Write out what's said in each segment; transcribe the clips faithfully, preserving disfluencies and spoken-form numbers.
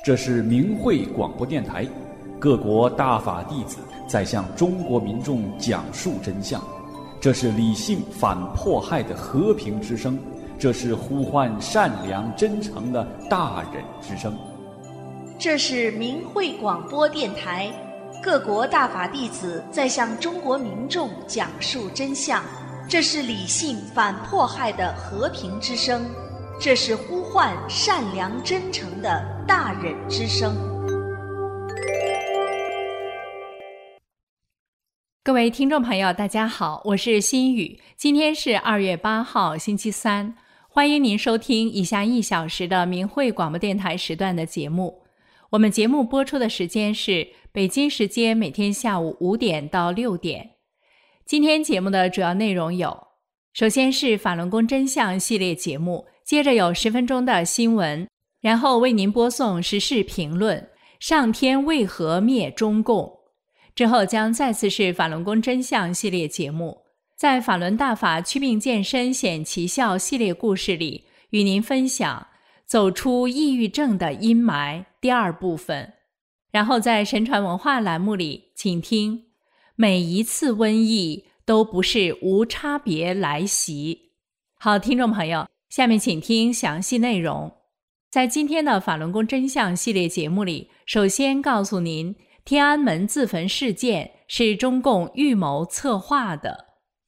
这是明慧广播电台，各国大法弟子在向中国民众讲述真相。这是理性反迫害的和平之声，这是呼唤善良真诚的大忍之声。 这是明慧广播电台，各国大法弟子在向中国民众讲述真相。这是理性反迫害的和平之声，这是呼唤善良真诚的大忍之声。 各位听众朋友，大家好，我是心雨。今天是二月八号，星期三，欢迎您收听以下一小时的明慧广播电台时段的节目。我们节目播出的时间是北京时间每天下午五点到六点。今天节目的主要内容有：首先是法轮功真相系列节目，接着有十分钟的新闻，然后为您播送时事评论，上天为何灭中共？之后将再次是法轮功真相系列节目，在法轮大法祛病健身显奇效系列故事里，与您分享走出抑郁症的阴霾第二部分。然后在神传文化栏目里，请听每一次瘟疫都不是无差别来袭。好，听众朋友，下面请听详细内容。在今天的法轮功真相系列节目里，首先告诉您，天安门自焚事件是中共预谋策划的。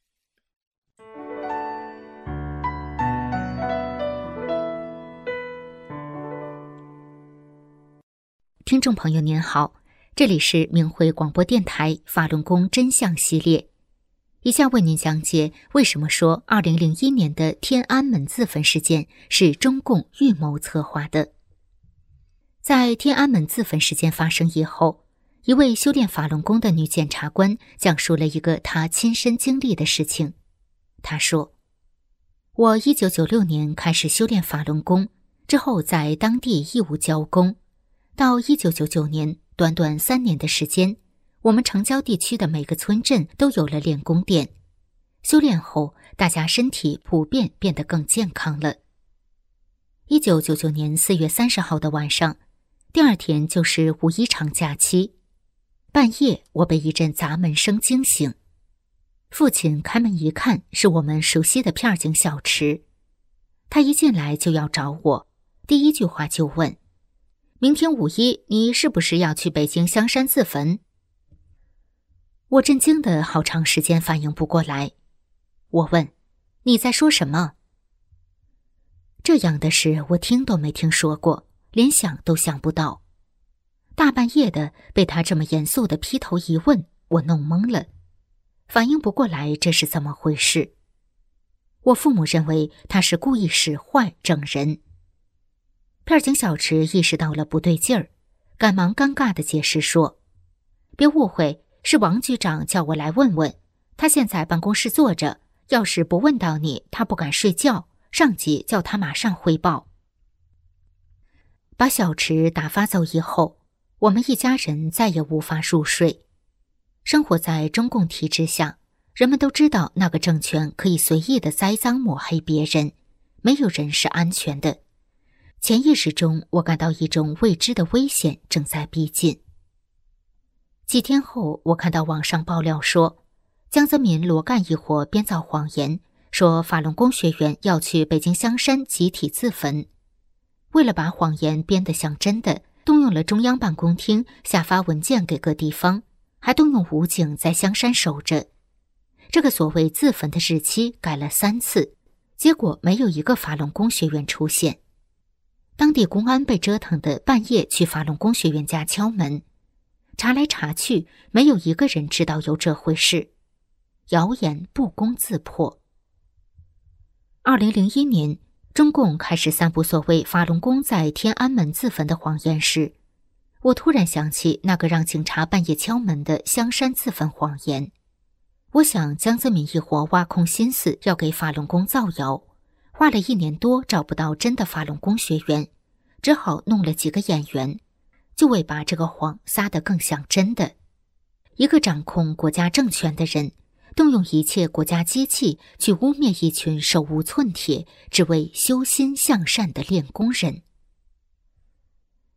听众朋友您好，这里是明慧广播电台法轮功真相系列，以下为您讲解为什么说二零零一年的天安门自焚事件是中共预谋策划的。在天安门自焚事件发生以后，一位修炼法轮功的女检察官讲述了一个她亲身经历的事情。她说，我一九九六年开始修炼法轮功，之后在当地义务教功，到一九九九年，短短三年的时间，我们城郊地区的每个村镇都有了练功店。修炼后，大家身体普遍变得更健康了。一九九九年四月三十号的晚上，第二天就是五一长假期。半夜，我被一阵砸门声惊醒。父亲开门一看，是我们熟悉的片警小池。他一进来就要找我，第一句话就问：明天五一，你是不是要去北京香山自焚？我震惊的好长时间反应不过来。我问：你在说什么？这样的事我听都没听说过，连想都想不到。大半夜的被他这么严肃的劈头一问，我弄懵了，反应不过来这是怎么回事。我父母认为他是故意使坏整人。片警小池意识到了不对劲儿，赶忙尴尬地解释说：别误会，是王局长叫我来问问，他现在办公室坐着，要是不问到你，他不敢睡觉，上级叫他马上汇报。把小池打发走以后，我们一家人再也无法入睡。生活在中共体制下，人们都知道那个政权可以随意的栽赃抹黑别人，没有人是安全的。潜意识中，我感到一种未知的危险正在逼近。几天后，我看到网上爆料说，江泽民、罗干一伙编造谎言，说法轮功学员要去北京香山集体自焚。为了把谎言编得像真的，动用了中央办公厅下发文件给各地方，还动用武警在香山守着。这个所谓自焚的日期改了三次，结果没有一个法轮功学员出现。当地公安被折腾的半夜去法轮功学员家敲门，查来查去，没有一个人知道有这回事。谣言不攻自破。二零零一年，中共开始散布所谓法轮功在天安门自焚的谎言时，我突然想起那个让警察半夜敲门的香山自焚谎言。我想江泽民一伙挖空心思要给法轮功造谣，花了一年多找不到真的法轮功学员，只好弄了几个演员，就为把这个谎撒得更像真的。一个掌控国家政权的人，动用一切国家机器去污蔑一群手无寸铁只为修心向善的练功人。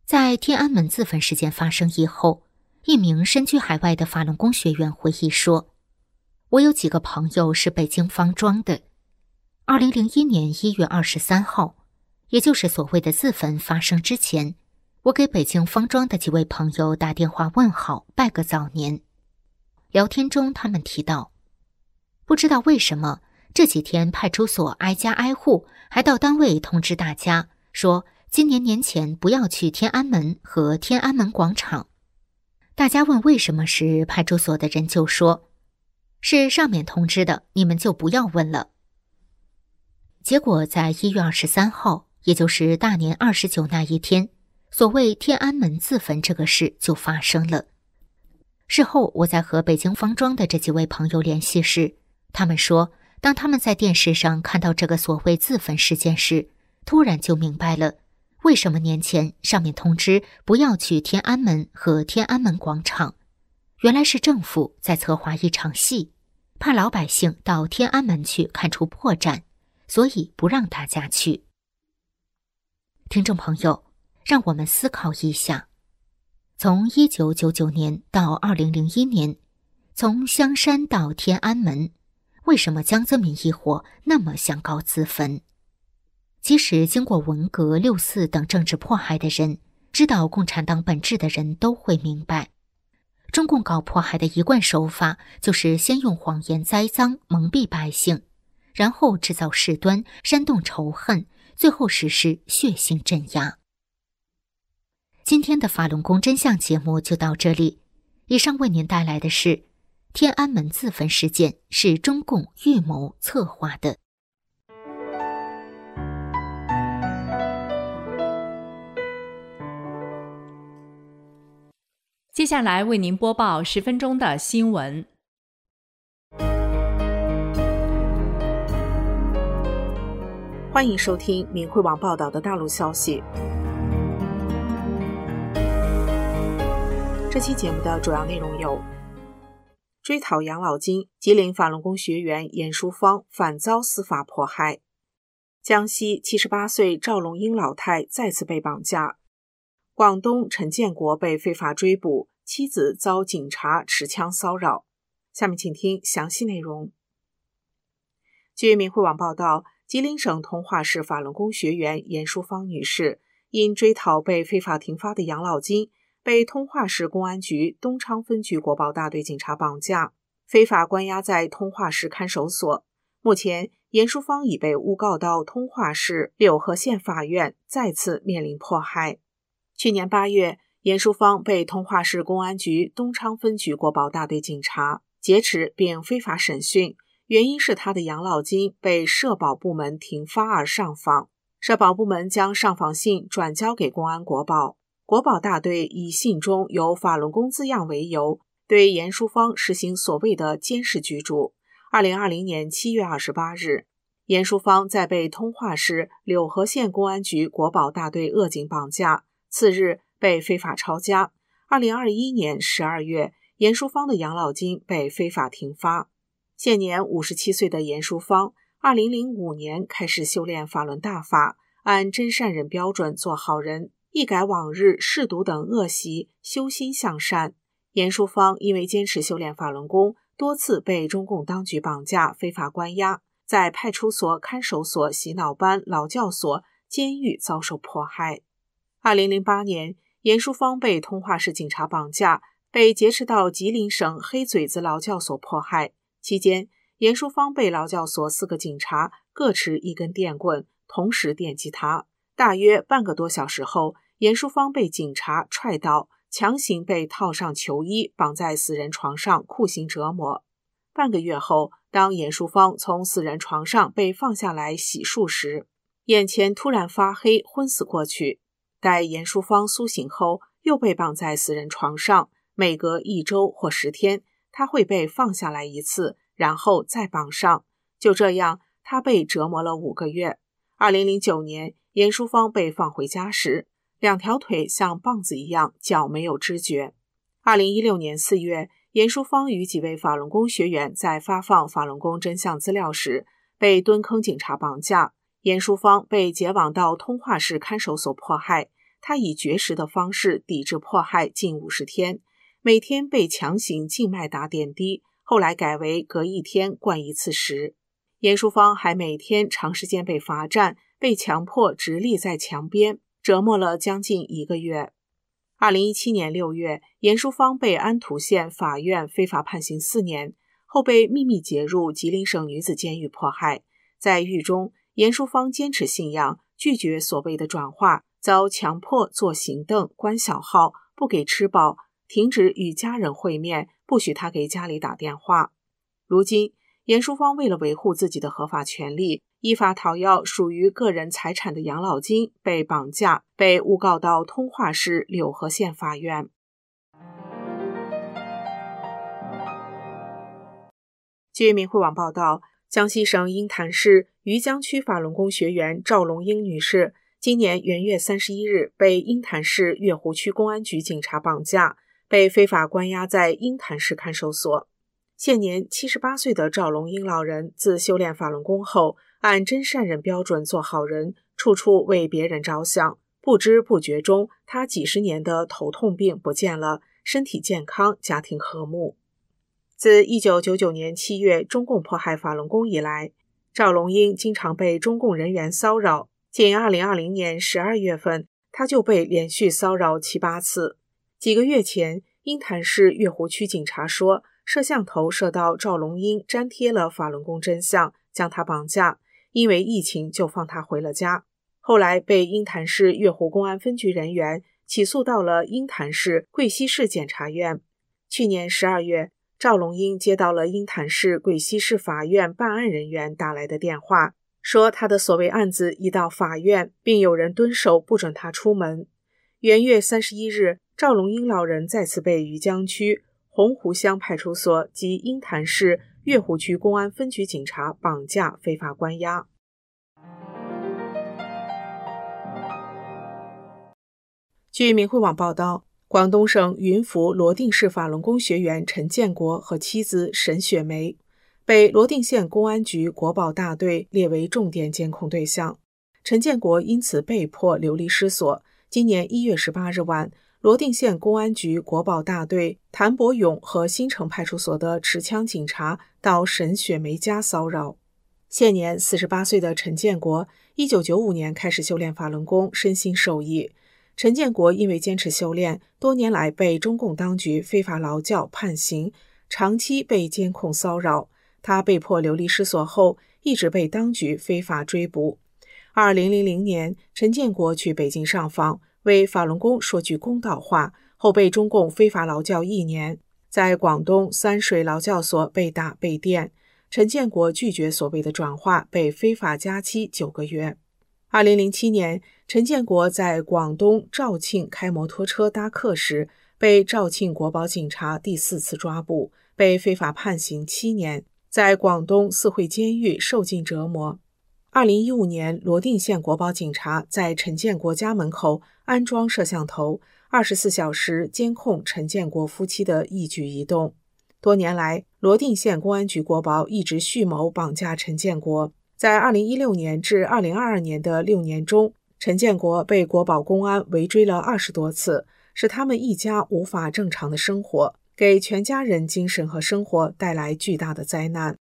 在天安门自焚事件发生以后，一名身居海外的法轮功学员回忆说，我有几个朋友是北京方庄的。二零零一年一月二十三号，也就是所谓的自焚发生之前，我给北京方庄的几位朋友打电话问好，拜个早年。聊天中他们提到，不知道为什么这几天派出所挨家挨户，还到单位通知大家说今年年前不要去天安门和天安门广场。大家问为什么时，派出所的人就说，是上面通知的，你们就不要问了。结果在一月二十三号，也就是大年二十九那一天，所谓天安门自焚这个事就发生了。事后我在和北京方庄的这几位朋友联系时，他们说，当他们在电视上看到这个所谓自焚事件时，突然就明白了，为什么年前上面通知不要去天安门和天安门广场。原来是政府在策划一场戏，怕老百姓到天安门去看出破绽，所以不让大家去。听众朋友，让我们思考一下，从一九九九年到二零零一年，从香山到天安门，为什么江泽民一伙那么想搞自焚？即使经过文革、六四等政治迫害的人，知道共产党本质的人都会明白，中共搞迫害的一贯手法就是先用谎言栽赃蒙蔽百姓，然后制造事端，煽动仇恨，最后实施血腥镇压。今天的法轮功真相节目就到这里，以上为您带来的是天安门自焚事件是中共预谋策划的。 接下来为您播报十分钟的新闻。 欢迎收听明慧网报道的大陆消息。这期节目的主要内容有：追讨养老金，吉林法轮功学员严淑芳反遭司法迫害；江西七十八岁赵龙英老太再次被绑架；广东陈建国被非法追捕，妻子遭警察持枪骚扰。下面请听详细内容。据明慧网报道，吉林省通化市法轮功学员严淑芳女士因追讨被非法停发的养老金，被通化市公安局东昌分局国保大队警察绑架，非法关押在通化市看守所。目前，严淑芳已被诬告到通化市柳河县法院，再次面临迫害。去年八月，严淑芳被通化市公安局东昌分局国保大队警察劫持并非法审讯，原因是他的养老金被社保部门停发而上访，社保部门将上访信转交给公安国保，国保大队以信中有法轮功字样为由，对严淑芳实行所谓的监视居住。二零二零年七月二十八日，严淑芳在被通化市柳河县公安局国保大队扼警绑架，次日被非法抄家。二零二一年十二月，严淑芳的养老金被非法停发。现年五十七岁的严淑芳，二零零五年开始修炼法轮大法，按真善人标准做好人，一改往日嗜赌等恶习，修心向善。严淑芳因为坚持修炼法轮功，多次被中共当局绑架、非法关押，在派出所、看守所、洗脑班、劳教所、监狱遭受迫害。二零零八年，严淑芳被通化市警察绑架，被劫持到吉林省黑嘴子劳教所迫害。期间，严淑芳被劳教所四个警察各持一根电棍，同时电击他。大约半个多小时后，严淑芳被警察踹倒，强行被套上囚衣，绑在死人床上酷刑折磨。半个月后，当严淑芳从死人床上被放下来洗漱时，眼前突然发黑，昏死过去。待严淑芳苏醒后，又被绑在死人床上，每隔一周或十天，他会被放下来一次，然后再绑上。就这样，他被折磨了五个月。二零零九年，严淑芳被放回家时，两条腿像棒子一样，脚没有知觉。二零一六年四月，严淑芳与几位法轮功学员在发放法轮功真相资料时，被蹲坑警察绑架。严淑芳被解往到通化市看守所迫害， 他以绝食的方式抵制迫害近五十天，每天被强行静脉打点滴，后来改为隔一天灌一次食。严淑芳还每天长时间被罚站，被强迫直立在墙边，折磨了将近一个月。二零一七年六月，严淑芳被安土县法院非法判刑四年，后被秘密解入吉林省女子监狱迫害。在狱中，严淑芳坚持信仰，拒绝所谓的转化，遭强迫坐行凳、关小号，不给吃饱，停止与家人会面，不许她给家里打电话。如今，严淑芳为了维护自己的合法权利，依法讨要属于个人财产的养老金，被绑架，被诬告到通化市柳河县法院。据明慧网报道，江西省鹰潭市余江区法轮功学员赵龙英女士，今年元月三十一日被鹰潭市月湖区公安局警察绑架，被非法关押在鹰潭市看守所。现年七十八岁的赵龙英老人自修炼法轮功后，按真善人标准做好人，处处为别人着想，不知不觉中，他几十年的头痛病不见了，身体健康，家庭和睦。自一九九九年七月中共迫害法轮功以来，赵龙英经常被中共人员骚扰，仅二零二零年十二月份，他就被连续骚扰七八次。几个月前，鹰潭市月湖区警察说，摄像头摄到赵龙英粘贴了法轮功真相，将他绑架，因为疫情就放他回了家。后来被鹰潭市月湖公安分局人员起诉到了鹰潭市贵溪市检察院。去年十二月，赵龙英接到了鹰潭市贵溪市法院办案人员打来的电话，说他的所谓案子已到法院，并有人蹲守不准他出门。元月三十一日，赵龙英老人再次被余江区洪湖乡派出所及鹰潭市月湖区公安分局警察绑架非法关押。据明慧网报道，广东省云浮罗定市法轮功学员陈建国和妻子沈雪梅被罗定县公安局国保大队列为重点监控对象，陈建国因此被迫流离失所。今年一月十八日晚，罗定县公安局国保大队谭伯勇和新城派出所的持枪警察到沈雪梅家骚扰。现年四十八岁的陈建国，一九九五年开始修炼法轮功，身心受益。陈建国因为坚持修炼，多年来被中共当局非法劳教判刑，长期被监控骚扰。他被迫流离失所后，一直被当局非法追捕。二零零零年，陈建国去北京上访，为法轮功说句公道话，后被中共非法劳教一年，在广东三水劳教所被打被电。陈建国拒绝所谓的转化，被非法加期九个月。二零零七年，陈建国在广东肇庆开摩托车搭客时，被肇庆国保警察第四次抓捕，被非法判刑七年，在广东四惠监狱受尽折磨。二零一五年，罗定县国保警察在陈建国家门口安装摄像头，二十四小时监控陈建国夫妻的一举一动。多年来，罗定县公安局国保一直蓄谋绑架陈建国。在二零一六年至二零二二年的六年中，陈建国被国保公安围追了二十多次，使他们一家无法正常的生活，给全家人精神和生活带来巨大的灾难。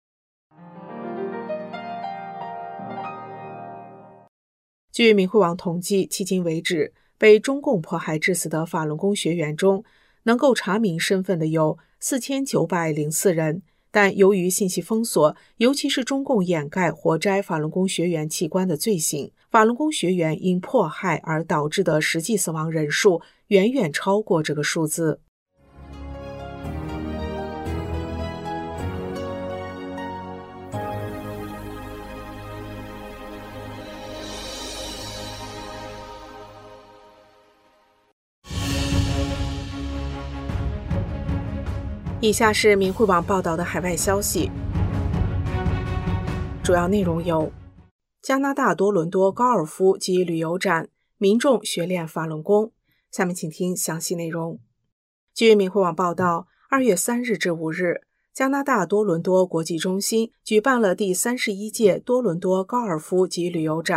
据明慧网统计，迄今为止，被中共迫害致死的法轮功学员中，能够查明身份的有四千九百零四人，但由于信息封锁，尤其是中共掩盖活摘法轮功学员器官的罪行，法轮功学员因迫害而导致的实际死亡人数远远超过这个数字。以下是明慧网报道的海外消息，主要内容有：加拿大多伦多高尔夫及旅游展，民众学练法轮功。下面请听详细内容。据明慧网报道，二月三日至五日，加拿大多伦多国际中心举办了第三十一届多伦多高尔夫及旅游展，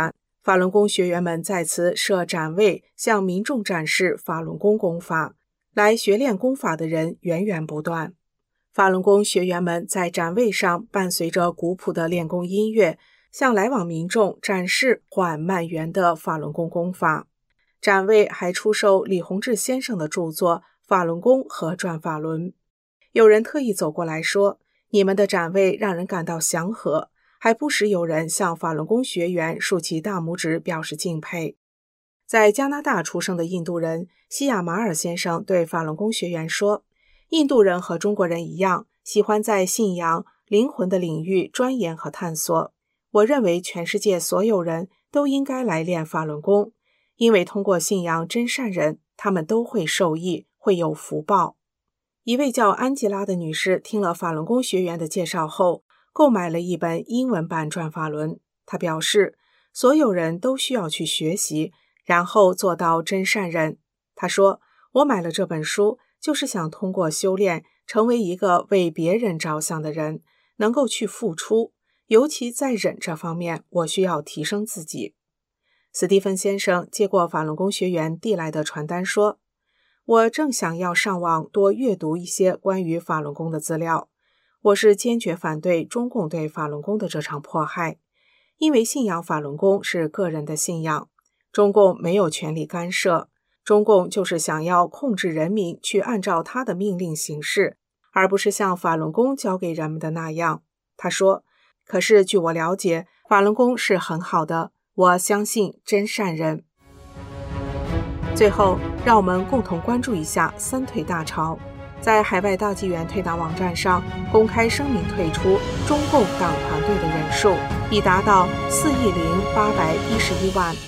法轮功学员们在此设展位，向民众展示法轮功功法，来学练功法的人源源不断。法轮功学员们在展位上伴随着古朴的练功音乐，向来往民众展示缓慢圆的法轮功功法。展位还出售李洪志先生的著作《法轮功和转法轮》。有人特意走过来说，你们的展位让人感到祥和，还不时有人向法轮功学员竖起大拇指表示敬佩。在加拿大出生的印度人西亚马尔先生对法轮功学员说，印度人和中国人一样，喜欢在信仰、灵魂的领域钻研和探索。我认为全世界所有人都应该来练法轮功，因为通过信仰真善人，他们都会受益，会有福报。一位叫安吉拉的女士听了法轮功学员的介绍后，购买了一本英文版转法轮。她表示，所有人都需要去学习，然后做到真善人。她说，我买了这本书，就是想通过修炼，成为一个为别人着想的人，能够去付出，尤其在忍这方面，我需要提升自己。斯蒂芬先生接过法轮功学员递来的传单说，我正想要上网多阅读一些关于法轮功的资料。我是坚决反对中共对法轮功的这场迫害，因为信仰法轮功是个人的信仰，中共没有权利干涉，中共就是想要控制人民去按照他的命令行事，而不是像法轮功教给人们的那样。他说，可是据我了解，法轮功是很好的，我相信真善人。最后，让我们共同关注一下三退大潮。在海外大纪元退党网站上公开声明退出中共党团队的人数已达到四亿零八百一十一万。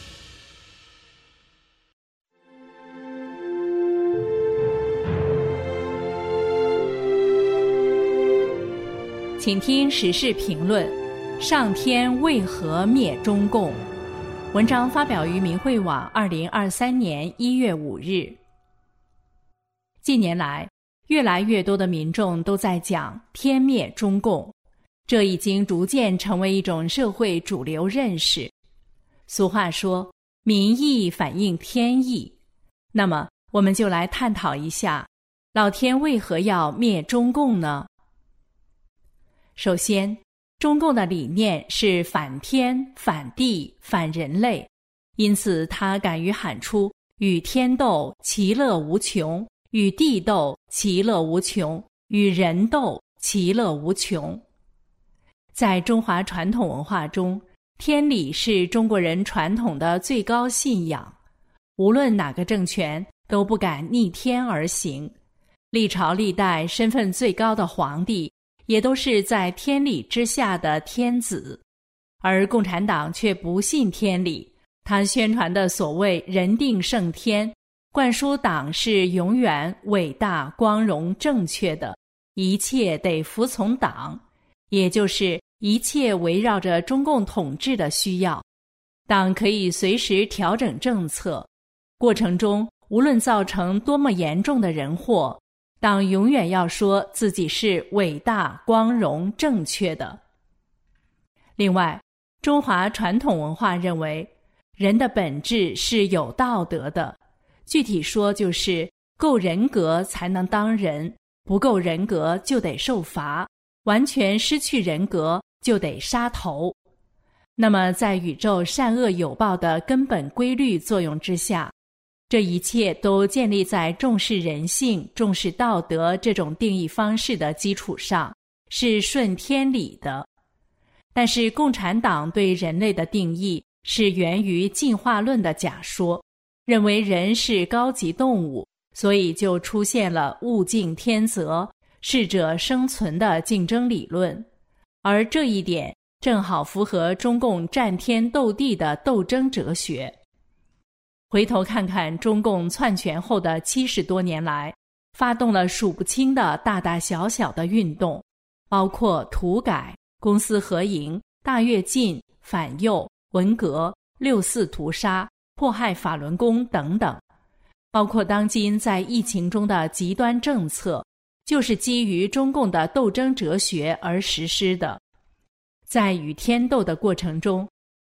请听时事评论：上天为何灭中共？文章发表于明慧网二零二三年一月五日。近年来，越来越多的民众都在讲天灭中共，这已经逐渐成为一种社会主流认识。俗话说，民意反映天意。那么，我们就来探讨一下，老天为何要灭中共呢？首先，中共的理念是反天、反地、反人类，因此他敢于喊出与天斗，其乐无穷；与地斗，其乐无穷；与人斗，其乐无穷。在中华传统文化中，天理是中国人传统的最高信仰，无论哪个政权都不敢逆天而行。历朝历代身份最高的皇帝也都是在天理之下的天子，而共产党却不信天理，他宣传的所谓人定胜天，灌输党是永远伟大、光荣、正确的，一切得服从党，也就是一切围绕着中共统治的需要，党可以随时调整政策，过程中无论造成多么严重的人祸，党永远要说自己是伟大、光荣、正确的。另外，中华传统文化认为，人的本质是有道德的，具体说就是够人格才能当人，不够人格就得受罚，完全失去人格就得杀头。那么，在宇宙善恶有报的根本规律作用之下，这一切都建立在重视人性、重视道德这种定义方式的基础上，是顺天理的。但是共产党对人类的定义是源于进化论的假说，认为人是高级动物，所以就出现了物竞天择、适者生存的竞争理论。而这一点正好符合中共战天斗地的斗争哲学。回头看看中共篡权后的七十多年来，发动了数不清的大大小小的运动，包括土改、公私合营、大跃进、反右、文革、六四屠杀、迫害法轮功等等，包括当今在疫情中的极端政策，就是基于中共的斗争哲学而实施的。在与天斗的过程中，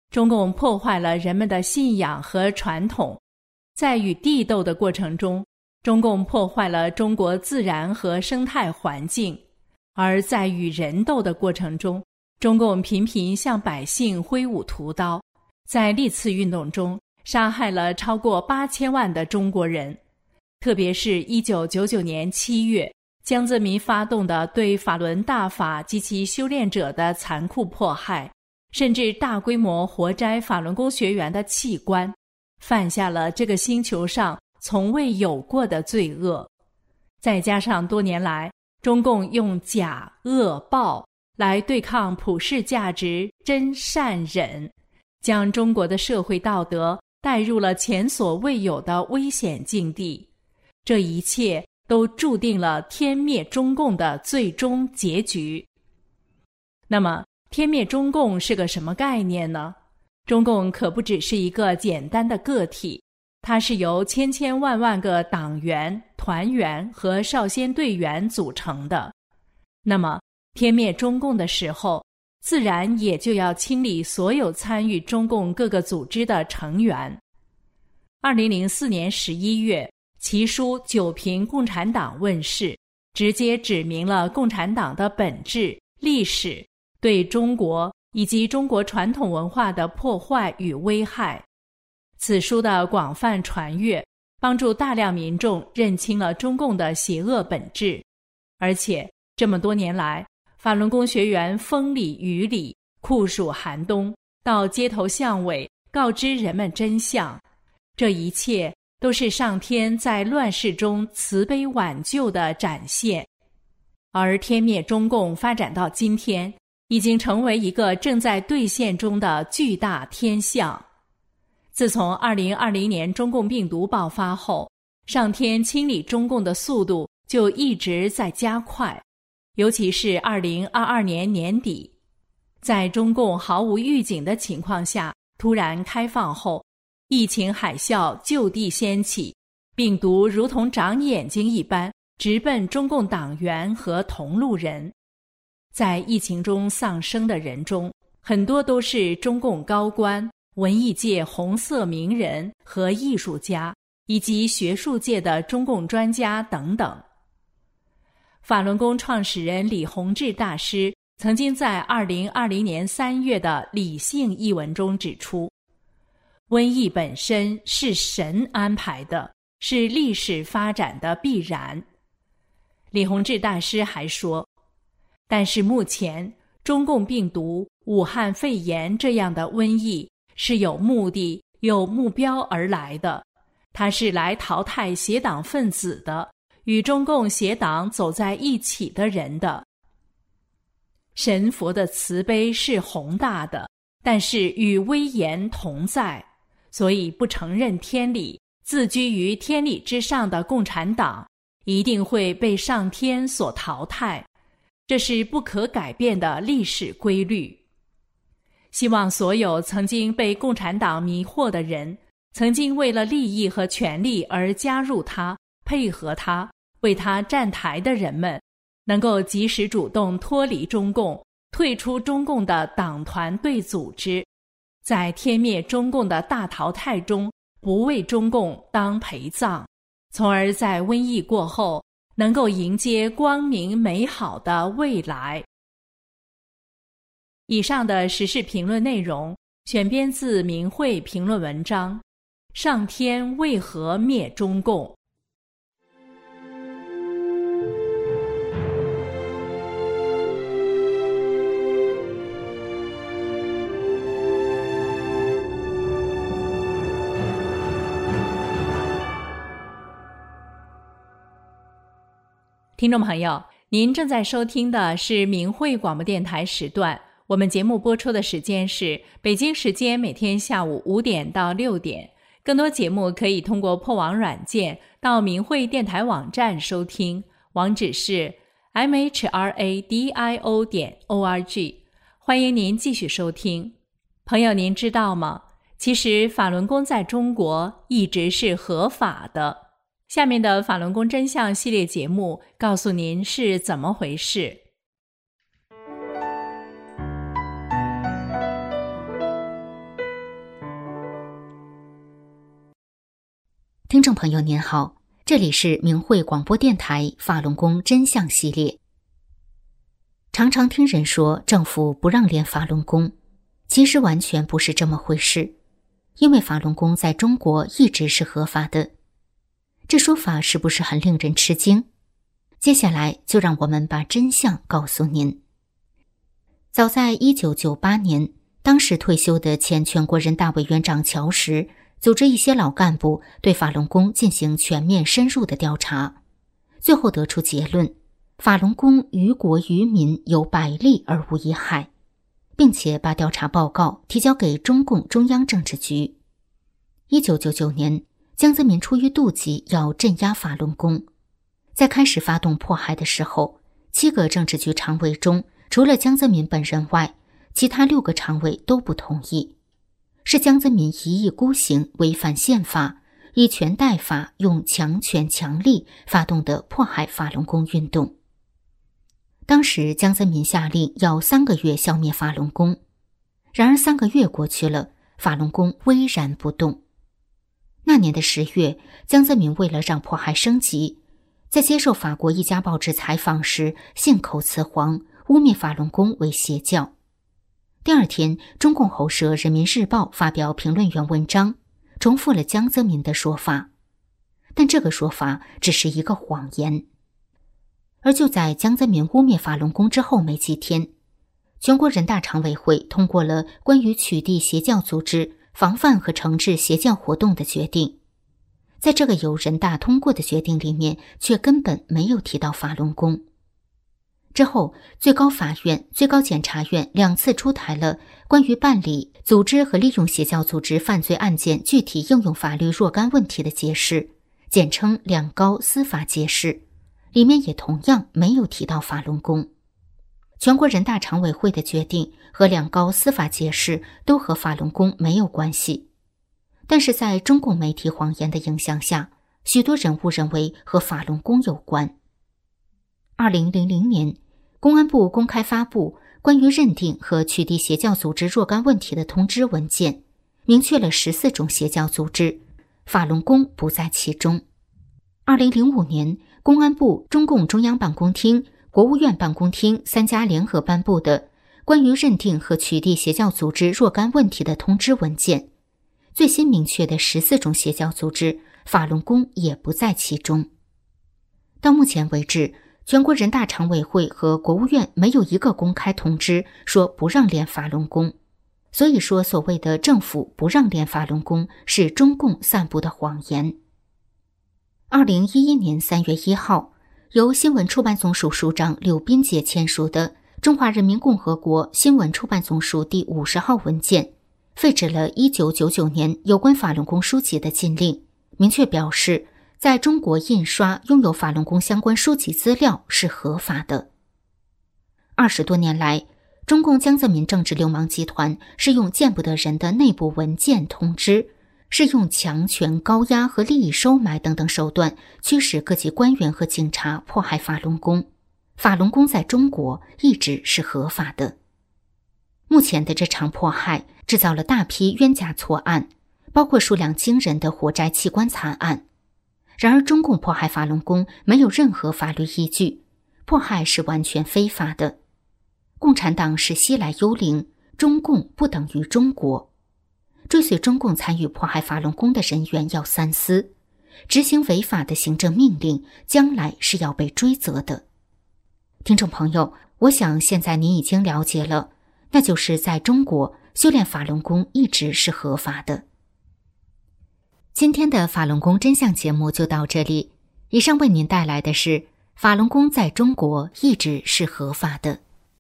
中共破坏了人们的信仰和传统，在与地斗的过程中，中共破坏了中国自然和生态环境，而在与人斗的过程中，中共频频向百姓挥舞屠刀，在历次运动中杀害了超过八千万的中国人。特别是一九九九年七月，江泽民发动的对法轮大法及其修炼者的残酷迫害，甚至大规模活摘法轮功学员的器官，犯下了这个星球上从未有过的罪恶。再加上多年来中共用假恶暴来对抗普世价值真善忍，将中国的社会道德带入了前所未有的危险境地，这一切都注定了天灭中共的最终结局。那么天灭中共是个什么概念呢？中共可不只是一个简单的个体，它是由千千万万个党员、团员和少先队员组成的。那么天灭中共的时候，自然也就要清理所有参与中共各个组织的成员。二零零四年十一月，其书《九评共产党》问世，直接指明了共产党的本质、历史对中国以及中国传统文化的破坏与危害。此书的广泛传阅，帮助大量民众认清了中共的邪恶本质。而且这么多年来，法轮功学员风里雨里、酷暑寒冬，到街头巷尾告知人们真相，这一切都是上天在乱世中慈悲挽救的展现。而天灭中共发展到今天，已经成为一个正在兑现中的巨大天象。自从二零二零年中共病毒爆发后，上天清理中共的速度就一直在加快，尤其是二零二二年年底，在中共毫无预警的情况下突然开放后，疫情海啸就地掀起，病毒如同长眼睛一般直奔中共党员和同路人。在疫情中丧生的人中，很多都是中共高官、文艺界红色名人和艺术家，以及学术界的中共专家等等。法轮功创始人李洪志大师曾经在二零二零年三月的《理性》一文中指出，瘟疫本身是神安排的，是历史发展的必然。李洪志大师还说，但是目前中共病毒、武汉肺炎这样的瘟疫是有目的、有目标而来的，它是来淘汰邪党分子的，与中共邪党走在一起的人的。神佛的慈悲是宏大的，但是与威严同在，所以不承认天理、自居于天理之上的共产党一定会被上天所淘汰，这是不可改变的历史规律。希望所有曾经被共产党迷惑的人，曾经为了利益和权力而加入他、配合他、为他站台的人们，能够及时主动脱离中共，退出中共的党团队组织，在天灭中共的大淘汰中不为中共当陪葬，从而在瘟疫过后能够迎接光明美好的未来。以上的时事评论内容选编自明慧评论文章《上天为何灭中共》。听众朋友，您正在收听的是明慧广播电台时段，我们节目播出的时间是北京时间每天下午五点到六点。更多节目可以通过破网软件到明慧电台网站收听，网址是 m h r a d i o 点 o r g。 欢迎您继续收听。朋友，您知道吗？其实法轮功在中国一直是合法的。下面的法轮功真相系列节目告诉您是怎么回事。 听众朋友您好，这里是明慧广播电台法轮功真相系列。常常听人说政府不让练法轮功，其实完全不是这么回事，因为法轮功在中国一直是合法的。这说法是不是很令人吃惊？接下来就让我们把真相告诉您。早在一九九八年，当时退休的前全国人大委员长乔石组织一些老干部对法轮功进行全面深入的调查，最后得出结论，法轮功于国于民有百利而无一害，并且把调查报告提交给中共中央政治局。一九九九年，江泽民出于妒忌要镇压法轮功，在开始发动迫害的时候，七个政治局常委中，除了江泽民本人外，其他六个常委都不同意。是江泽民一意孤行，违反宪法，以权代法，用强权强力发动的迫害法轮功运动。当时江泽民下令要三个月消灭法轮功，然而三个月过去了，法轮功巍然不动。那年的十月，江泽民为了让迫害升级，在接受法国一家报纸采访时信口雌黄，污蔑法轮功为邪教。第二天，中共喉舌《人民日报》发表评论员文章，重复了江泽民的说法，但这个说法只是一个谎言。而就在江泽民污蔑法轮功之后没几天，全国人大常委会通过了关于取缔邪教组织、防范和惩治邪教活动的决定。在这个由人大通过的决定里面，却根本没有提到法轮功。之后，最高法院、最高检察院两次出台了关于办理、组织和利用邪教组织犯罪案件具体应用法律若干问题的解释，简称两高司法解释，里面也同样没有提到法轮功。全国人大常委会的决定和两高司法解释都和法轮功没有关系，但是在中共媒体谎言的影响下，许多人误认为和法轮功有关。二零零零年，公安部公开发布关于认定和取缔邪教组织若干问题的通知文件，明确了十四种邪教组织，法轮功不在其中。二零零五年，公安部、中共中央办公厅、国务院办公厅三家联合颁布的关于认定和取缔邪教组织若干问题的通知文件，最新明确的十四种邪教组织，法轮功也不在其中。到目前为止，全国人大常委会和国务院没有一个公开通知说不让练法轮功，所以说所谓的政府不让练法轮功是中共散布的谎言。二零一一年三月一号，由新闻出版总署署长柳斌杰签署的《中华人民共和国新闻出版总署第五十号文件》，废止了一九九九年有关法轮功书籍的禁令，明确表示在中国印刷拥有法轮功相关书籍资料是合法的。二十多年来，中共江泽民政治流氓集团是用见不得人的内部文件通知，是用强权高压和利益收买等等手段驱使各级官员和警察迫害法轮功。法轮功在中国一直是合法的。目前的这场迫害制造了大批冤假错案，包括数量惊人的火灾器官惨案。然而中共迫害法轮功没有任何法律依据，迫害是完全非法的。共产党是西来幽灵，中共不等于中国。追随中共参与迫害法轮功的人员要三思，执行违法的行政命令，将来是要被追责的。听众朋友，我想现在您已经了解了，那就是在中国修炼法轮功一直是合法的。今天的法轮功真相节目就到这里，以上为您带来的是法轮功在中国一直是合法的。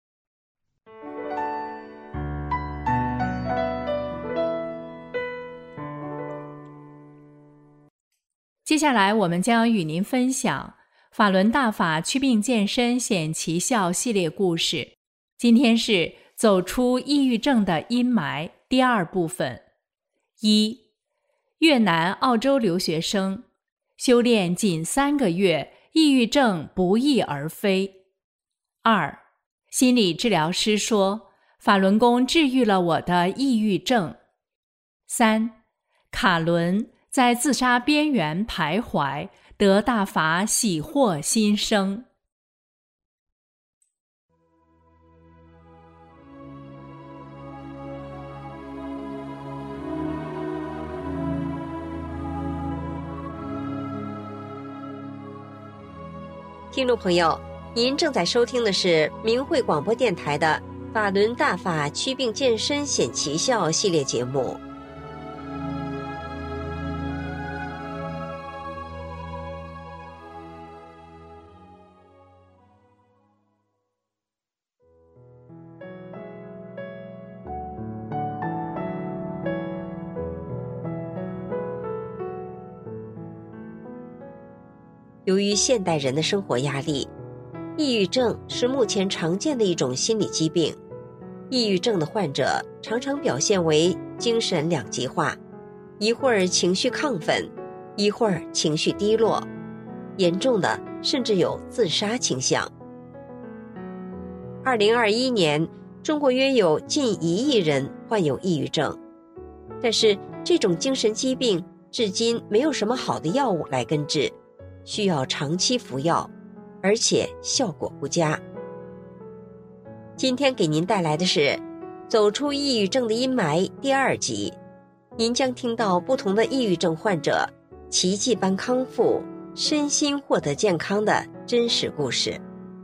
接下来我们将与您分享法轮大法祛病健身显奇效系列故事，今天是走出抑郁症的阴霾第二部分。一、越南、澳洲留学生修炼仅三个月，抑郁症不翼而飞。二、心理治疗师说，法轮功治愈了我的抑郁症。三、卡伦在自杀边缘徘徊，得大法喜获新生。 听众朋友，您正在收听的是明慧广播电台的法轮大法祛病健身显奇效系列节目。由于现代人的生活压力，抑郁症是目前常见的一种心理疾病。抑郁症的患者常常表现为精神两极化，一会儿情绪亢奋，一会儿情绪低落，严重的甚至有自杀倾向。二零二一年，中国约有近一亿人患有抑郁症，但是这种精神疾病至今没有什么好的药物来根治，需要长期服药，而且效果不佳。今天给您带来的是《走出抑郁症的阴霾》第二集，您将听到不同的抑郁症患者奇迹般康复、身心获得健康的真实故事。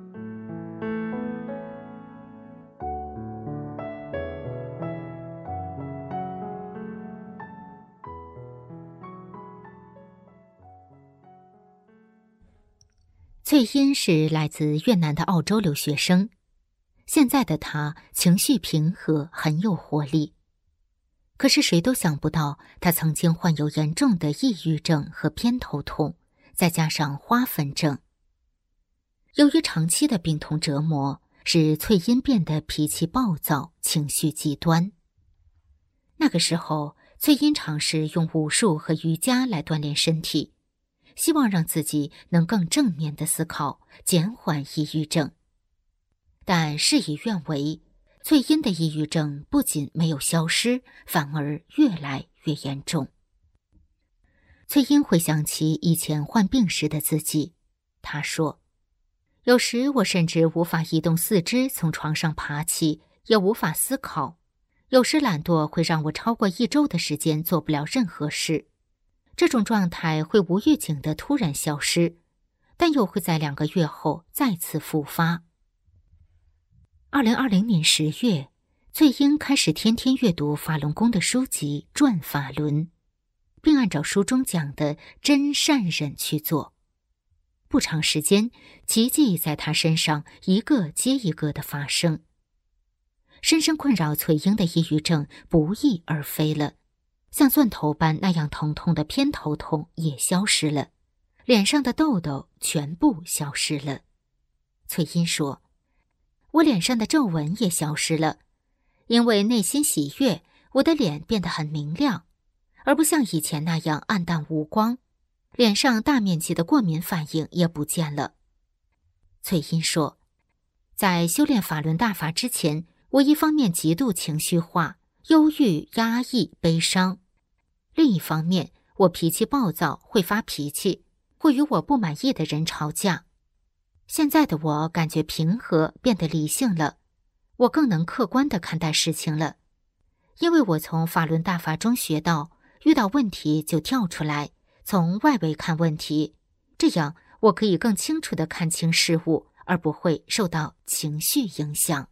翠英是来自越南的澳洲留学生，现在的她情绪平和，很有活力。可是谁都想不到，她曾经患有严重的抑郁症和偏头痛，再加上花粉症。由于长期的病痛折磨，使翠英变得脾气暴躁，情绪极端。那个时候，翠英尝试用武术和瑜伽来锻炼身体，希望让自己能更正面的思考，减缓抑郁症。但事与愿违，翠英的抑郁症不仅没有消失，反而越来越严重。翠英回想起以前患病时的自己，她说，有时我甚至无法移动四肢从床上爬起，也无法思考。有时懒惰会让我超过一周的时间做不了任何事。这种状态会无预警地突然消失，但又会在两个月后再次复发。二零二零年十月，翠英开始天天阅读法轮功的书籍《转法轮》，并按照书中讲的真善忍去做。不长时间，奇迹在她身上一个接一个地发生。深深困扰翠英的抑郁症不翼而飞了，像钻头般那样疼痛的偏头痛也消失了，脸上的痘痘全部消失了。翠英说，我脸上的皱纹也消失了，因为内心喜悦，我的脸变得很明亮，而不像以前那样暗淡无光，脸上大面积的过敏反应也不见了。翠英说，在修炼法轮大法之前，我一方面极度情绪化，忧郁、压抑、悲伤，另一方面我脾气暴躁，会发脾气，会与我不满意的人吵架。现在的我感觉平和，变得理性了，我更能客观地看待事情了。因为我从法轮大法中学到，遇到问题就跳出来，从外围看问题，这样我可以更清楚地看清事物，而不会受到情绪影响。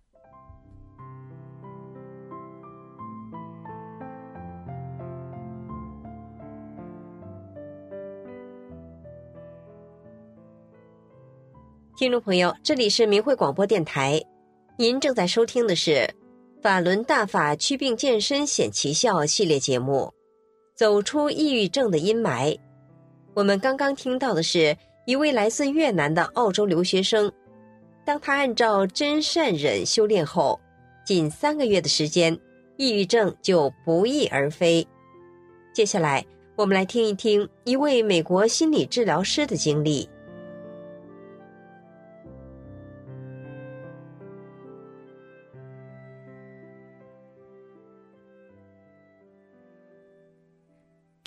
听众朋友，这里是明慧广播电台，您正在收听的是法轮大法祛病健身显奇效系列节目，走出抑郁症的阴霾。我们刚刚听到的是一位来自越南的澳洲留学生，当他按照真善忍修炼后，仅三个月的时间，抑郁症就不翼而飞。接下来我们来听一听一位美国心理治疗师的经历。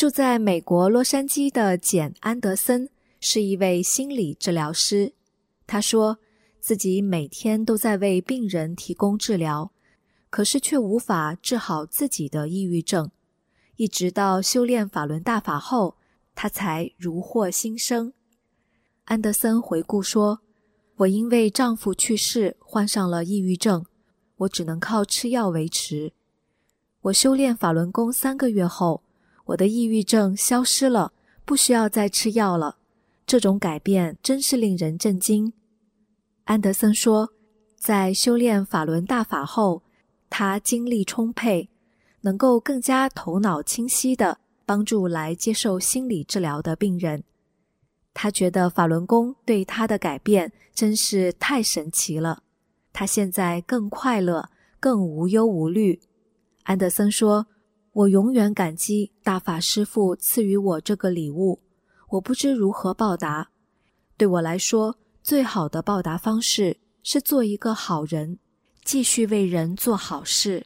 住在美国洛杉矶的简·安德森是一位心理治疗师。他说自己每天都在为病人提供治疗，可是却无法治好自己的抑郁症。一直到修炼法轮大法后，他才如获新生。安德森回顾说，我因为丈夫去世患上了抑郁症，我只能靠吃药维持。我修炼法轮功三个月后，我的抑郁症消失了，不需要再吃药了。这种改变真是令人震惊。安德森说，在修炼法轮大法后，他精力充沛，能够更加头脑清晰地帮助来接受心理治疗的病人。他觉得法轮功对他的改变真是太神奇了，他现在更快乐，更无忧无虑。安德森说，我永远感激大法师父赐予我这个礼物，我不知如何报答。对我来说，最好的报答方式是做一个好人，继续为人做好事。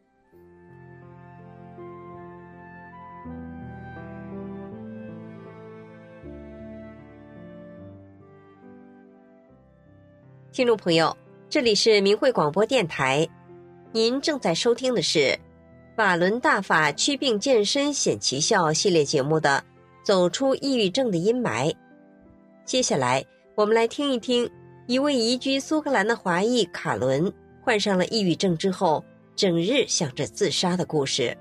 听众朋友，这里是明慧广播电台，您正在收听的是法轮大法祛病健身显奇效系列节目的走出抑郁症的阴霾。接下来我们来听一听一位移居苏格兰的华裔卡伦患上了抑郁症之后，整日想着自杀的故事。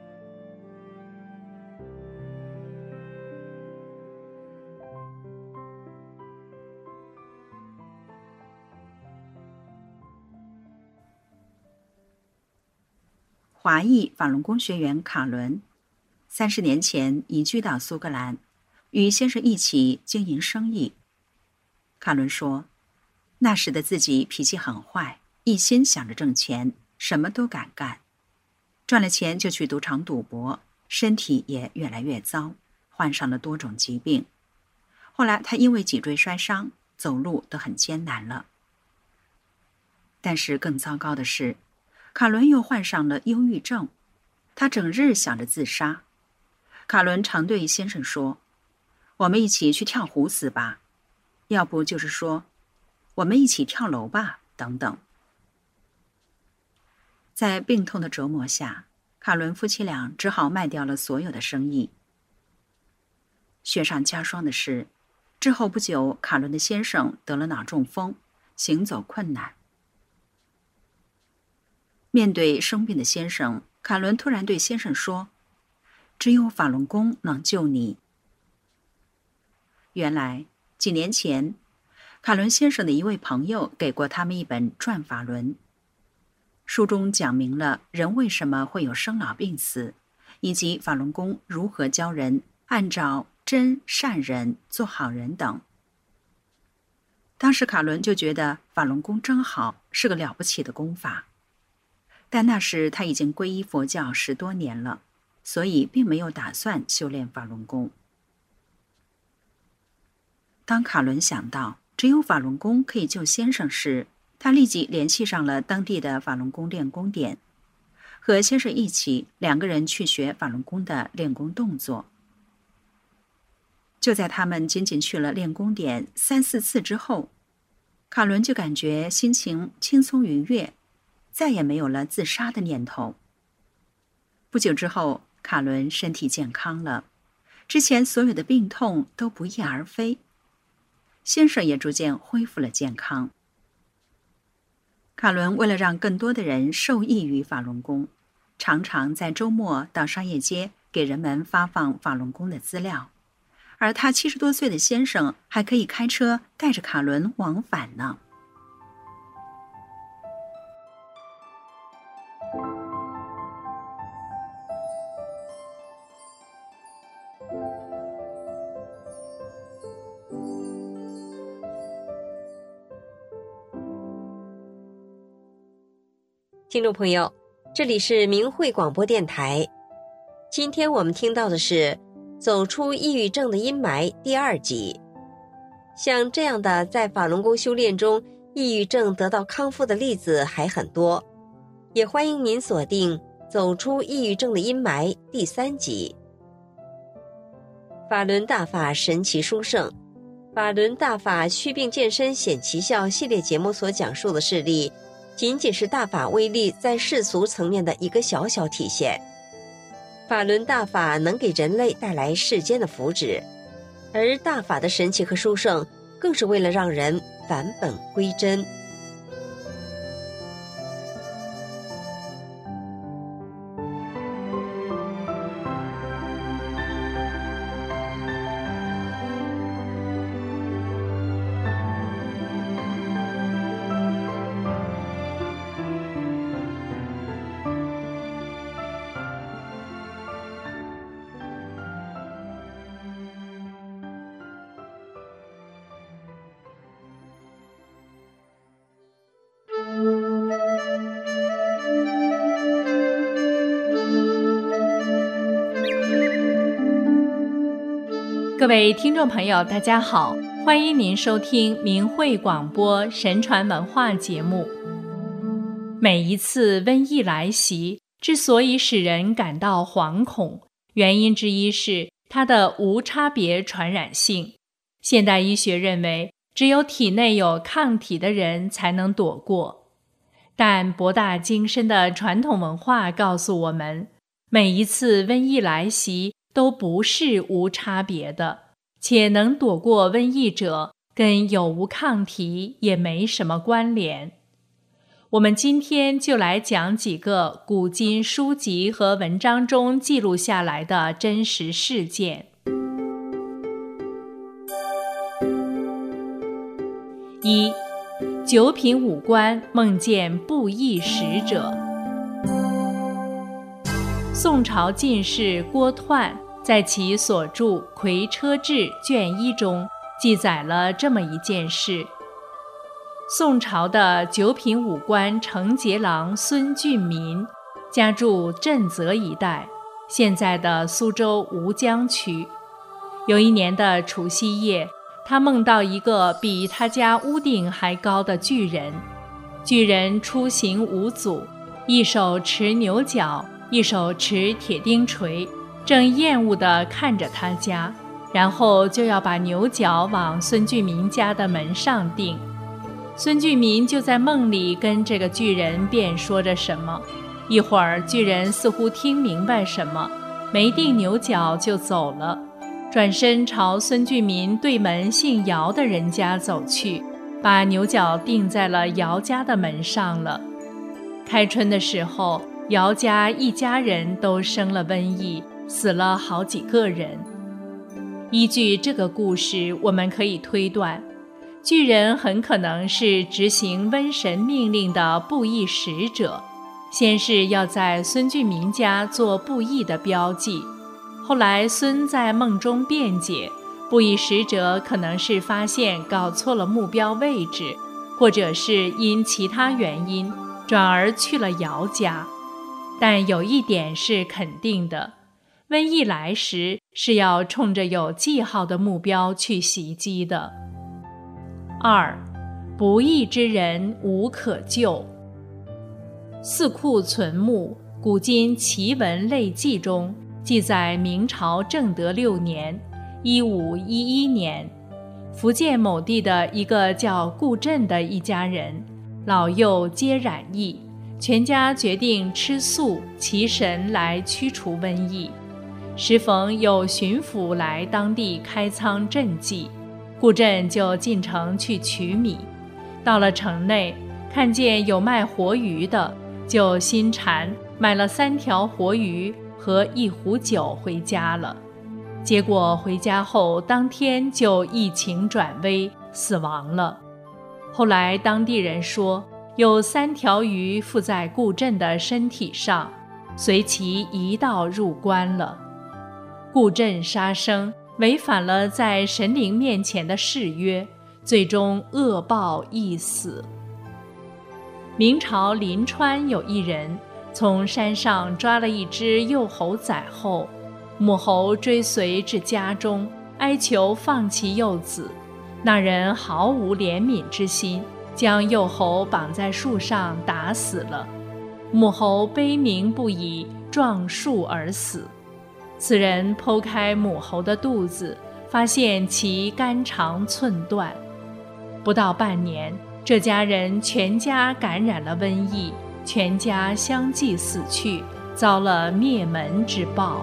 华裔法轮功学员卡伦，三十年前移居到苏格兰，与先生一起经营生意。卡伦说，那时的自己脾气很坏，一心想着挣钱，什么都敢干。赚了钱就去赌场赌博，身体也越来越糟，患上了多种疾病。后来他因为脊椎摔伤，走路都很艰难了。但是更糟糕的是，卡伦又患上了忧郁症，他整日想着自杀。卡伦常对先生说，我们一起去跳湖死吧，要不就是说，我们一起跳楼吧，等等。在病痛的折磨下，卡伦夫妻俩只好卖掉了所有的生意。雪上加霜的是，之后不久，卡伦的先生得了脑中风，行走困难。面对生病的先生，卡伦突然对先生说，只有法轮功能救你。原来几年前，卡伦先生的一位朋友给过他们一本《转法轮》，书中讲明了人为什么会有生老病死，以及法轮功如何教人按照真善忍做好人等。当时卡伦就觉得法轮功真好，是个了不起的功法。但那时他已经皈依佛教十多年了，所以并没有打算修炼法轮功。当卡伦想到只有法轮功可以救先生时，他立即联系上了当地的法轮功练功点，和先生一起，两个人去学法轮功的练功动作。就在他们仅仅去了练功点三四次之后，卡伦就感觉心情轻松愉悦，再也没有了自杀的念头。不久之后，卡伦身体健康了，之前所有的病痛都不翼而飞，先生也逐渐恢复了健康。卡伦为了让更多的人受益于法轮功，常常在周末到商业街给人们发放法轮功的资料，而他七十多岁的先生还可以开车带着卡伦往返呢。 听众朋友，这里是明慧广播电台。今天我们听到的是《走出抑郁症的阴霾》第二集。像这样的在法轮功修炼中抑郁症得到康复的例子还很多，也欢迎您锁定《走出抑郁症的阴霾》第三集。 法轮大法神奇殊胜，法轮大法祛病健身显奇效系列节目所讲述的事例，仅仅是大法威力在世俗层面的一个小小体现。法轮大法能给人类带来世间的福祉，而大法的神奇和殊胜，更是为了让人返本归真。 各位听众朋友，大家好，欢迎您收听明慧广播神传文化节目。每一次瘟疫来袭，之所以使人感到惶恐，原因之一是它的无差别传染性。现代医学认为，只有体内有抗体的人才能躲过。但博大精深的传统文化告诉我们，每一次瘟疫来袭都不是无差别的，且能躲过瘟疫者跟有无抗体也没什么关联。我们今天就来讲几个古今书籍和文章中记录下来的真实事件。一、九品武官梦见布衣使者。宋朝进士郭彖在其所著《魁车志》卷一中记载了这么一件事。宋朝的九品武官承节郎孙俊民家住震泽一带，现在的苏州吴江区。有一年的除夕夜，他梦到一个比他家屋顶还高的巨人。巨人出行无阻，一手持牛角，一手持铁钉锤，正厌恶地看着他家，然后就要把牛角往孙俊民家的门上钉。孙俊民就在梦里跟这个巨人辩说着什么，一会儿巨人似乎听明白什么，没钉牛角就走了，转身朝孙俊民对门姓姚的人家走去，把牛角钉在了姚家的门上了。开春的时候，姚家一家人都生了瘟疫，死了好几个人。依据这个故事，我们可以推断，巨人很可能是执行瘟神命令的布衣使者，先是要在孙俊民家做布衣的标记，后来孙在梦中辩解，布衣使者可能是发现搞错了目标位置，或者是因其他原因转而去了姚家。但有一点是肯定的，瘟疫来时是要冲着有记号的目标去袭击的。二、不义之人无可救。四库存目古今奇闻类记中记载，明朝正德六年一五一一年，福建某地的一个叫顾振的一家人，老幼皆染疫，全家决定吃素祈神来驱除瘟疫。时逢有巡抚来当地开仓赈济，顾振就进城去取米。到了城内，看见有卖活鱼的，就心馋，买了三条活鱼和一壶酒回家了。结果回家后当天就疫情转危，死亡了。后来当地人说，有三条鱼附在顾振的身体上，随其一道入关了。顾振杀生，违反了在神灵面前的誓约，最终恶报一死。明朝临川有一人从山上抓了一只幼猴崽后，母猴追随至家中，哀求放弃幼子。那人毫无怜悯之心，将幼猴绑在树上打死了。母猴悲鸣不已，撞树而死。 此人剖开母猴的肚子，发现其肝肠寸断。不到半年，这家人全家感染了瘟疫，全家相继死去，遭了灭门之报。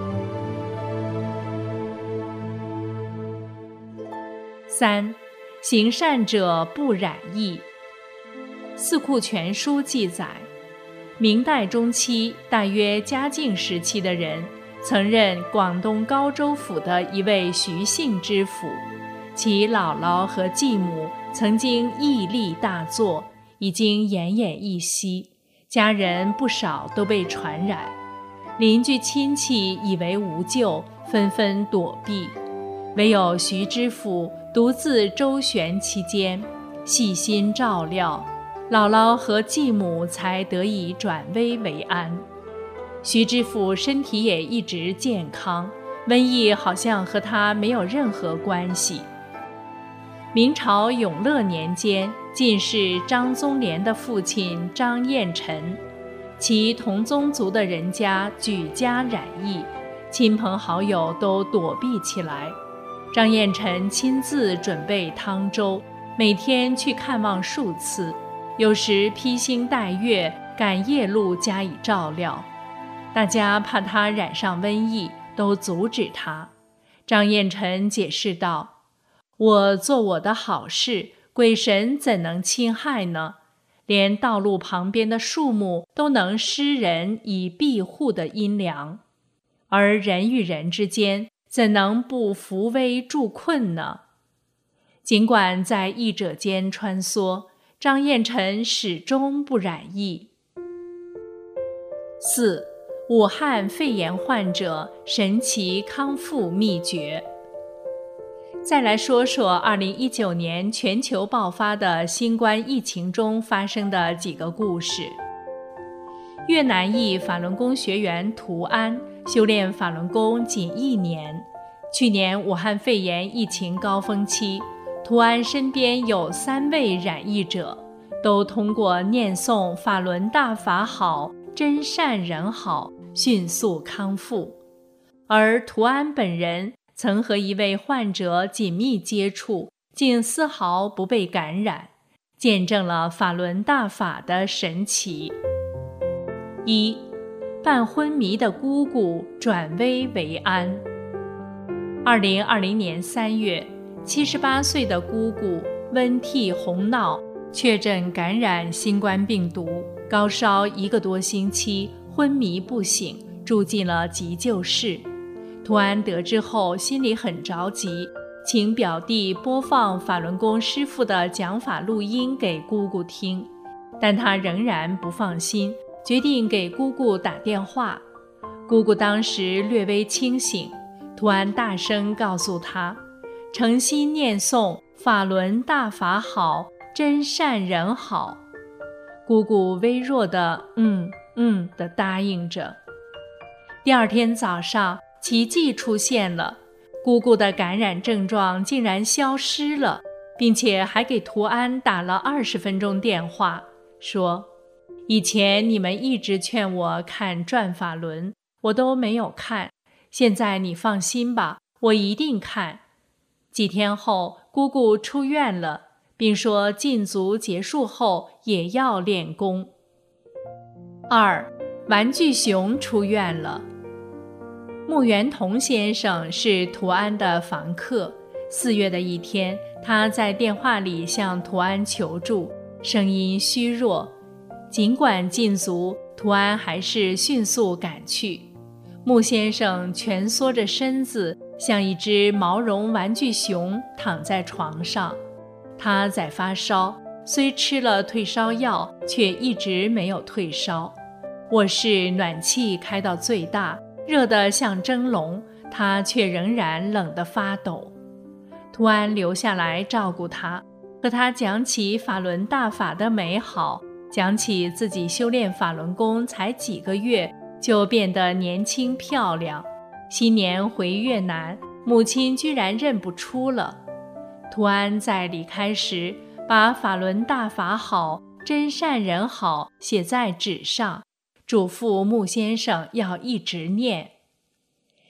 三，行善者不染疫。《四库全书》记载，明代中期，大约嘉靖时期的人，曾任广东高州府的一位徐姓知府，其姥姥和继母曾经疫力大作，已经奄奄一息，家人不少都被传染，邻居亲戚以为无救，纷纷躲避，唯有徐知府独自周旋其间，细心照料，姥姥和继母才得以转危为安。徐知府身体也一直健康，瘟疫好像和他没有任何关系。明朝永乐年间，进士张宗廉的父亲张彦臣，其同宗族的人家举家染疫，亲朋好友都躲避起来。张彦臣亲自准备汤粥，每天去看望数次，有时披星戴月赶夜路加以照料。大家怕他染上瘟疫，都阻止他。张彦臣解释道：“我做我的好事，鬼神怎能侵害呢？连道路旁边的树木都能施人以庇护的阴凉，而人与人之间怎能不扶危助困呢？”尽管在疫者间穿梭，张彦臣始终不染疫。四，武汉肺炎患者神奇康复秘诀。再来说说二零一九年全球爆发的新冠疫情中发生的几个故事。越南裔法轮功学员涂安修炼法轮功仅一年，去年武汉肺炎疫情高峰期，涂安身边有三位染疫者，都通过念诵法轮大法好，真善人好，迅速康复。而涂安本人曾和一位患者紧密接触，竟丝毫不被感染，见证了法轮大法的神奇。一，半昏迷的姑姑转危为安。二零二零年三月，七十八岁的姑姑温替洪闹确诊感染新冠病毒，高烧一个多星期，昏迷不醒，住进了急救室。涂安得知后心里很着急，请表弟播放法轮功师父的讲法录音给姑姑听，但他仍然不放心，决定给姑姑打电话。姑姑当时略微清醒，涂安大声告诉她，诚心念诵法轮大法好，真善人好。姑姑微弱的嗯嗯地答应着。第二天早上，奇迹出现了，姑姑的感染症状竟然消失了，并且还给涂安打了二十分钟电话，说：“以前你们一直劝我看转法轮，我都没有看，现在你放心吧，我一定看。”几天后，姑姑出院了，并说禁足结束后也要练功。二，玩具熊出院了。穆元同先生是涂安的房客。四月的一天，他在电话里向涂安求助，声音虚弱。尽管禁足，涂安还是迅速赶去。穆先生蜷缩着身子，像一只毛绒玩具熊躺在床上。他在发烧，虽吃了退烧药，却一直没有退烧。卧室暖气开到最大，热得像蒸笼，他却仍然冷得发抖。涂安留下来照顾他，和他讲起法轮大法的美好，讲起自己修炼法轮功才几个月就变得年轻漂亮。新年回越南，母亲居然认不出了。涂安在离开时，把法轮大法好，真善人好写在纸上，嘱咐穆先生要一直念。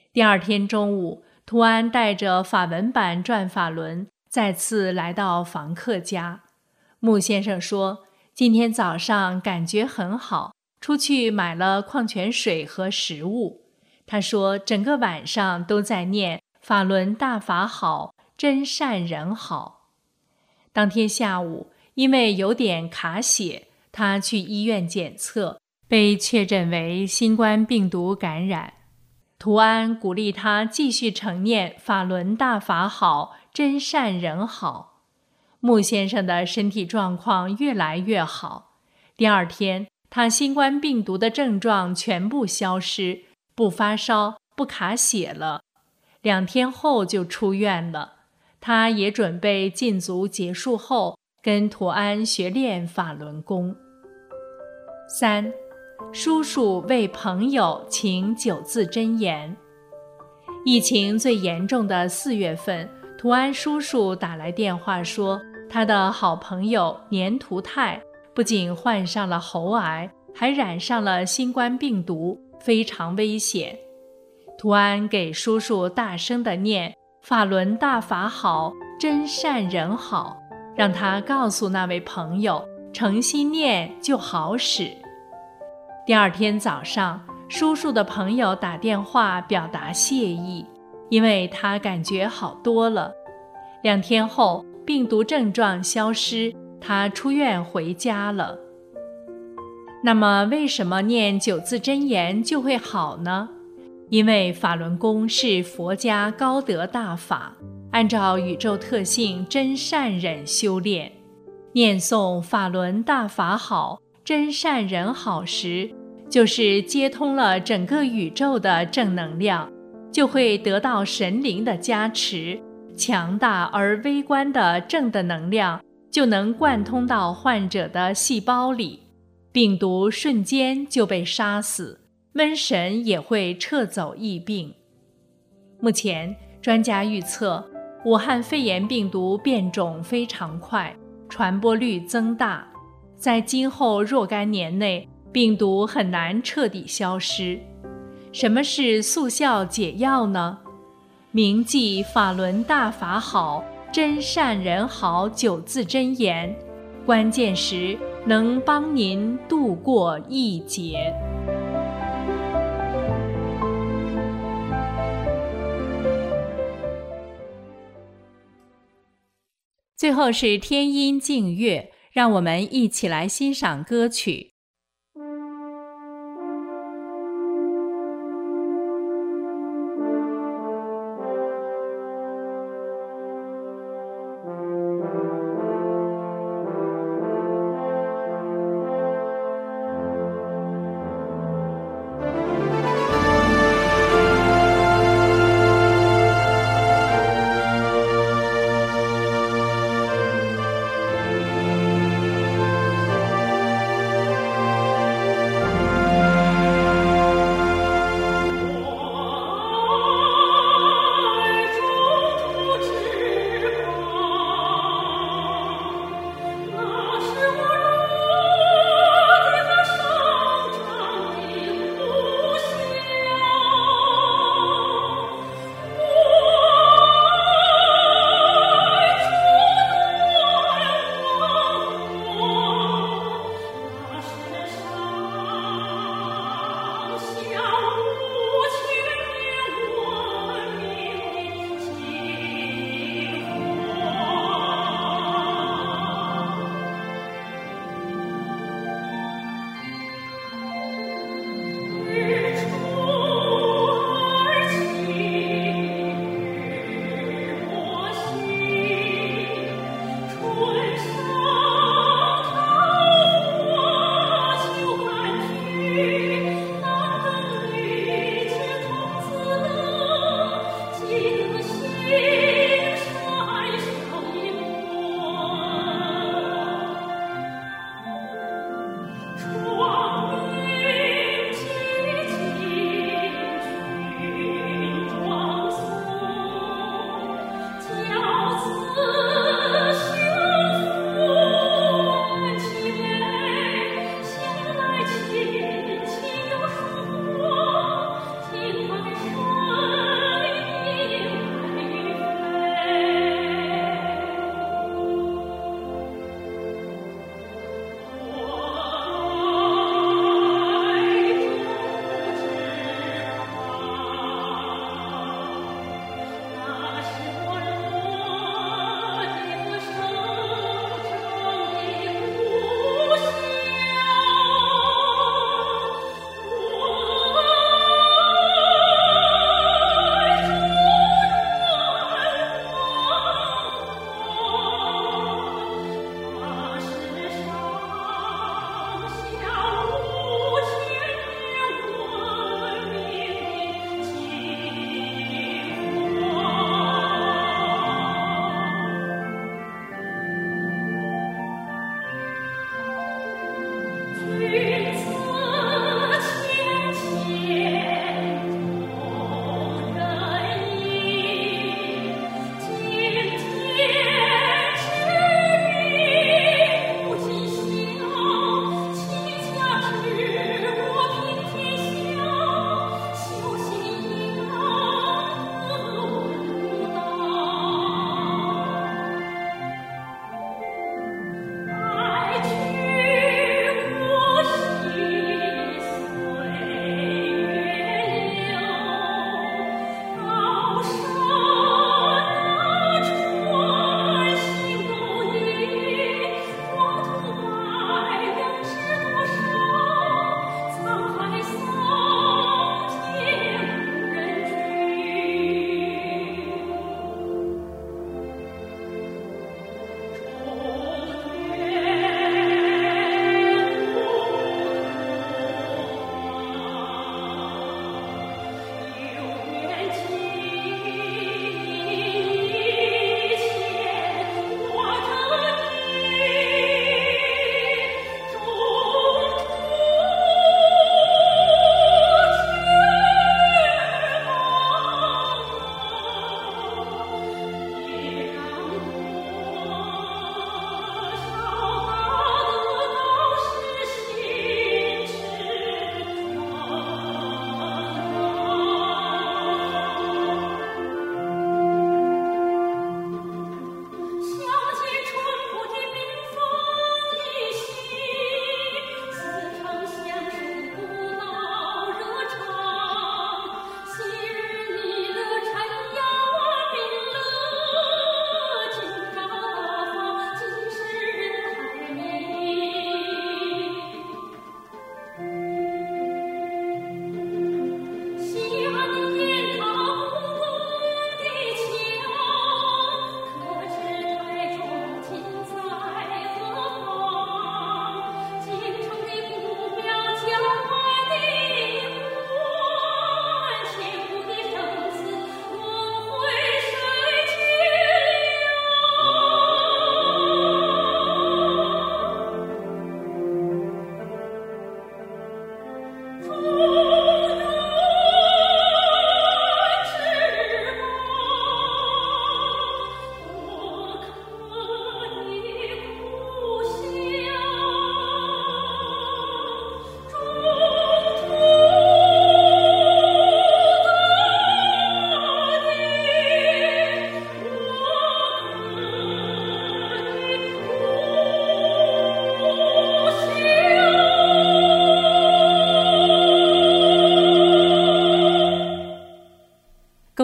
第二天中午，图安带着法文版转法轮再次来到房客家。穆先生说，今天早上感觉很好，出去买了矿泉水和食物。他说整个晚上都在念法轮大法好，真善人好。当天下午，因为有点卡血，他去医院检测，被确诊为新冠病毒感染。图安鼓励他继续承念法轮大法好，真善人好。穆先生的身体状况越来越好。第二天，他新冠病毒的症状全部消失，不发烧，不卡血了。两天后就出院了。他也准备禁足结束后跟图安学练法轮功。三，叔叔为朋友请九字真言。疫情最严重的四月份，图安叔叔打来电话说，他的好朋友年图泰不仅患上了喉癌，还染上了新冠病毒，非常危险。图安给叔叔大声地念法轮大法好，真善人好，让他告诉那位朋友，诚心念就好使。第二天早上，叔叔的朋友打电话表达谢意，因为他感觉好多了。两天后，病毒症状消失，他出院回家了。那么为什么念九字真言就会好呢？因为法轮功是佛家高德大法，按照宇宙特性真善忍修炼。念诵法轮大法好，真善忍好时，就是接通了整个宇宙的正能量，就会得到神灵的加持，强大而微观的正的能量就能贯通到患者的细胞里，病毒瞬间就被杀死，瘟神也会撤走疫病。目前专家预测，武汉肺炎病毒变种非常快，传播率增大，在今后若干年内，病毒很难彻底消失。什么是速效解药呢？铭记法轮大法好，真善人好九字真言，关键时能帮您度过一劫。最后是天音净月，让我们一起来欣赏歌曲。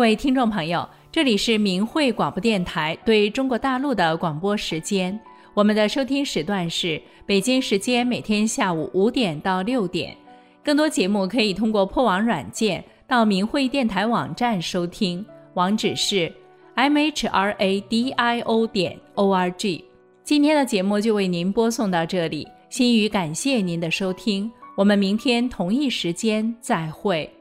位听众朋友，这里是明慧广播电台对中国大陆的广播时间，我们的收听时段是北京时间每天下午五点到六点。更多节目可以通过破网软件到明慧电台网站收听，网址是 m h r a d i o 点 o r g。 今天的节目就为您播送到这里，心语感谢您的收听，我们明天同一时间再会。